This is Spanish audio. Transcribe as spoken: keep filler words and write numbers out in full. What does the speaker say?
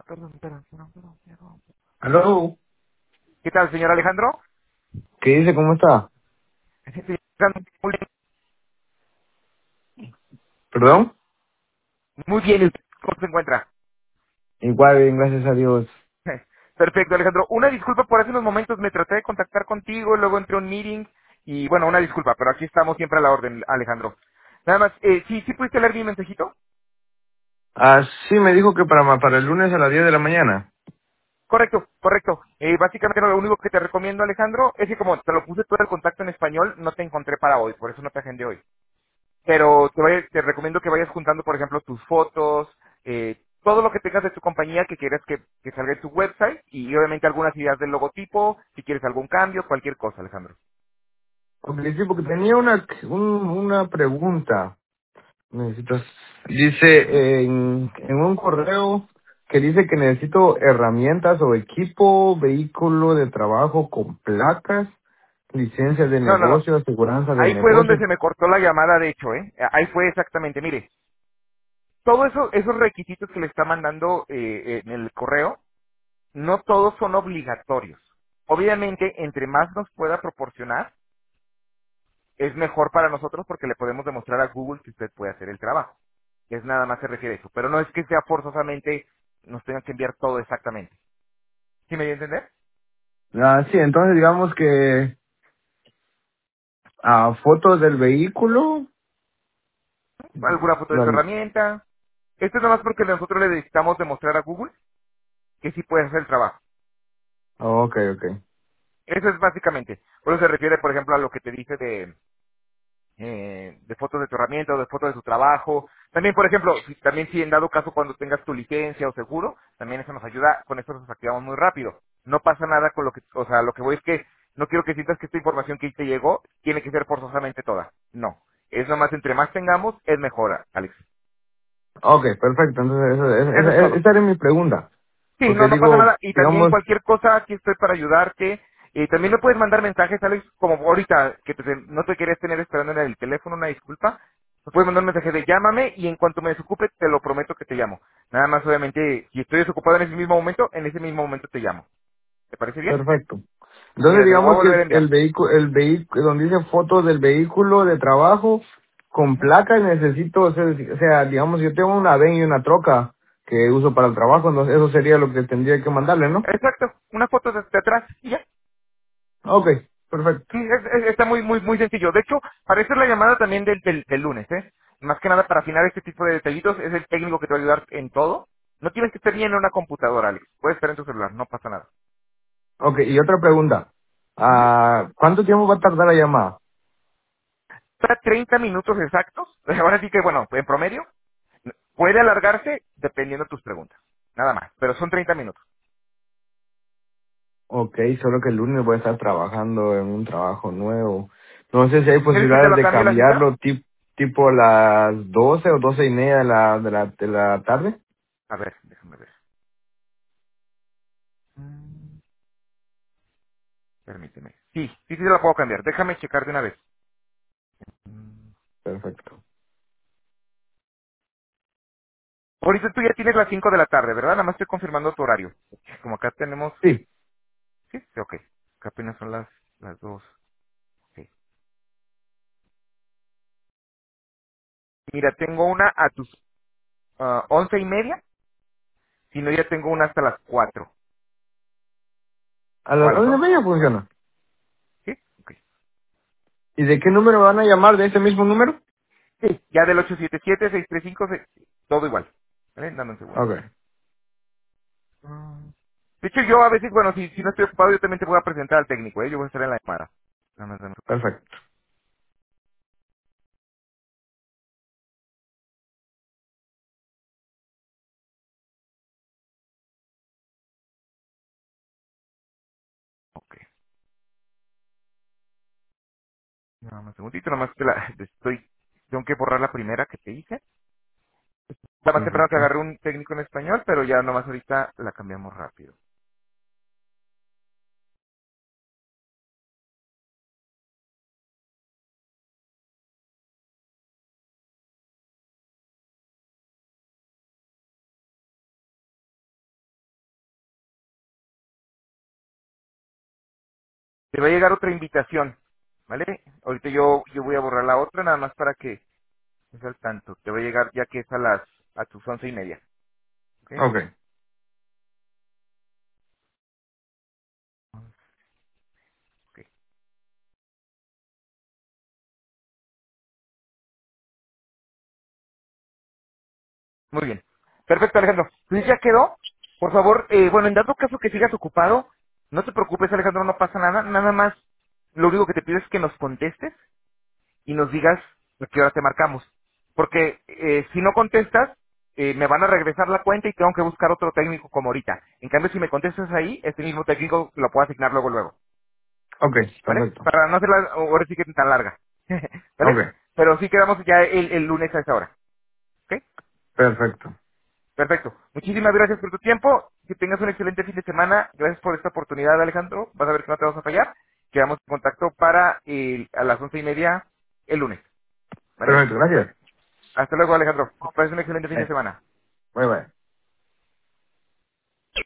Perdón, perdón, perdón, perdón, perdón. ¿Aló? ¿Qué tal, señor Alejandro? ¿Qué dice? ¿Cómo está? Señor Alejandro, Muy bien, ¿Perdón? muy bien, ¿y usted cómo se encuentra? Igual, bien, gracias a Dios. Perfecto, Alejandro. Una disculpa por hace unos momentos, me traté de contactar contigo, luego entré a un meeting y bueno, una disculpa, pero aquí estamos siempre a la orden, Alejandro. Nada más, eh, ¿sí, sí pudiste leer mi mensajito? Ah, sí, me dijo que para, ma- para el lunes a las diez de la mañana. Correcto, correcto. Eh, básicamente lo único que te recomiendo, Alejandro, es que como te lo puse todo el contacto en español, no te encontré para hoy, por eso no te agendé hoy. Pero te, vaya- te recomiendo que vayas juntando, por ejemplo, tus fotos, eh, todo lo que tengas de tu compañía que quieras que, que salga en tu website y obviamente algunas ideas del logotipo, si quieres algún cambio, cualquier cosa, Alejandro. Ok, sí, porque tenía una, un- una pregunta. Necesitas... Ujú. Dice en, en un correo que dice que necesito herramientas o equipo, vehículo de trabajo con placas, licencia de No, no, no. negocio, aseguranza de Ahí fue donde negocio. se me cortó la llamada, de hecho, ¿eh? Ahí fue exactamente. Mire, todos eso, esos requisitos que le está mandando eh, en el correo, no todos son obligatorios. Obviamente, entre más nos pueda proporcionar, es mejor para nosotros porque le podemos demostrar a Google que usted puede hacer el trabajo. Es nada más se refiere a eso. Pero no es que sea forzosamente nos tengan que enviar todo exactamente. ¿Sí me dio a entender? Ah, sí, entonces digamos que ah, fotos del vehículo. Alguna foto de su Bueno, herramienta. Esto es nada más porque nosotros le necesitamos demostrar a Google que sí puede hacer el trabajo. ok, ok. Eso es básicamente. Por eso se refiere, por ejemplo, a lo que te dice de, eh, de fotos de tu herramienta o de fotos de tu trabajo. También, por ejemplo, si, también si en dado caso cuando tengas tu licencia o seguro, también eso nos ayuda, con esto nos activamos muy rápido. No pasa nada con lo que, o sea, lo que voy es que no quiero que sientas que esta información que te llegó tiene que ser forzosamente toda. No. Es nomás entre más tengamos, es mejor, Alex. Ok, perfecto. Entonces, eso, esa, Eso es esa- todo. esa era mi pregunta. Sí, Porque no, no pasa digo, nada. Y también digamos, cualquier cosa, aquí estoy para ayudarte. Y también me puedes mandar mensajes, Alex, como ahorita, que te- no te querías tener esperando en el teléfono, una disculpa. Me puedes mandar un mensaje de llámame y en cuanto me desocupe, te lo prometo que te llamo. Nada más, obviamente, si estoy desocupado en ese mismo momento, en ese mismo momento te llamo. ¿Te parece bien? perfecto. Entonces, Mira, te lo voy a digamos que volver a el, el enviar. vehículo, el vehículo, donde dice fotos del vehículo de trabajo con Ujú. placa, necesito, o sea, o sea, digamos, yo tengo una ven y una troca que uso para el trabajo, entonces eso sería lo que tendría que mandarle, ¿no? Exacto, una foto de, de atrás y ya. Ok, perfecto. Sí, es- es- está muy, muy, muy sencillo. De hecho, para eso es la llamada también del, del, del lunes, ¿eh? Más que nada para afinar este tipo de detallitos, es el técnico que te va a ayudar en todo. No tienes que estar ni en una computadora, Alex. Puedes estar en tu celular, no pasa nada. Ok, y otra pregunta. Ujú. Ah, ¿cuánto tiempo va a tardar la llamada? Para treinta minutos exactos, ahora sí que, bueno, en promedio, puede alargarse dependiendo de tus preguntas. Nada más, pero son treinta minutos. Ok, solo que el lunes voy a estar trabajando en un trabajo nuevo. No sé si hay ¿Quieres que te posibilidades lo de cambie la cita? cambiarlo tip- tipo a las doce o doce y media de la, de la, de la tarde. A ver, déjame ver. Mm, Permíteme. Sí, sí, sí, te la puedo cambiar. Déjame checar de una vez. Mm. Perfecto. Ahorita tú ya tienes las cinco de la tarde, ¿verdad? Nada más estoy confirmando tu horario. Como acá tenemos... Sí, Sí, sí, ok. Acá apenas son las, las dos. Ok. Mira, tengo una a tus ah, once y media. Si no, ya tengo una hasta las cuatro. a O las a las once y dos. media funciona. ¿Sí? Ok. ¿Y de qué número me van a llamar? ¿De ese mismo número? Sí. Ya del ocho siete siete, seis tres cinco, todo igual. ¿Vale? Dame un segundo. Ok, Mm. De hecho, yo a veces, bueno, si, si no estoy ocupado, yo también te voy a presentar al técnico, ¿eh? Yo voy a estar en la llamada. Nada más, dame un segundo. perfecto. Ok. Nada más un segundito, nada más te la, estoy... Tengo que borrar la primera que te hice. Estaba más temprano que Perfecto. agarré un técnico en español, pero ya nomás ahorita la cambiamos rápido. te va a llegar otra invitación, ¿vale? Ahorita yo, yo voy a borrar la otra nada más para que estés al tanto. Te va a llegar ya que es a las, a tus once y media, ¿ok? Ok. Ok. Muy bien. Perfecto, Alejandro. Pues ya quedó. Por favor, eh, bueno, en dado caso que sigas ocupado, no te preocupes, Alejandro, no pasa nada. Nada más, lo único que te pido es que nos contestes y nos digas a qué hora te marcamos. Porque eh, si no contestas, eh, me van a regresar la cuenta y tengo que buscar otro técnico como ahorita. En cambio, si me contestas ahí, este mismo técnico lo puedo asignar luego, luego. Ok, ¿Vale? perfecto. Para no hacerla ahora sí que tan larga. Ok, ¿Vale? Pero sí quedamos ya el, el lunes a esa hora. ¿Ok? perfecto. Perfecto. Muchísimas gracias por tu tiempo. Que tengas un excelente fin de semana. Gracias por esta oportunidad, Alejandro. Vas a ver que no te vas a fallar. Quedamos en contacto para el- a las once y media el lunes. ¿Vale? Perfecto, gracias. Hasta luego, Alejandro. Que pases un excelente fin de Eh, semana. bye bye.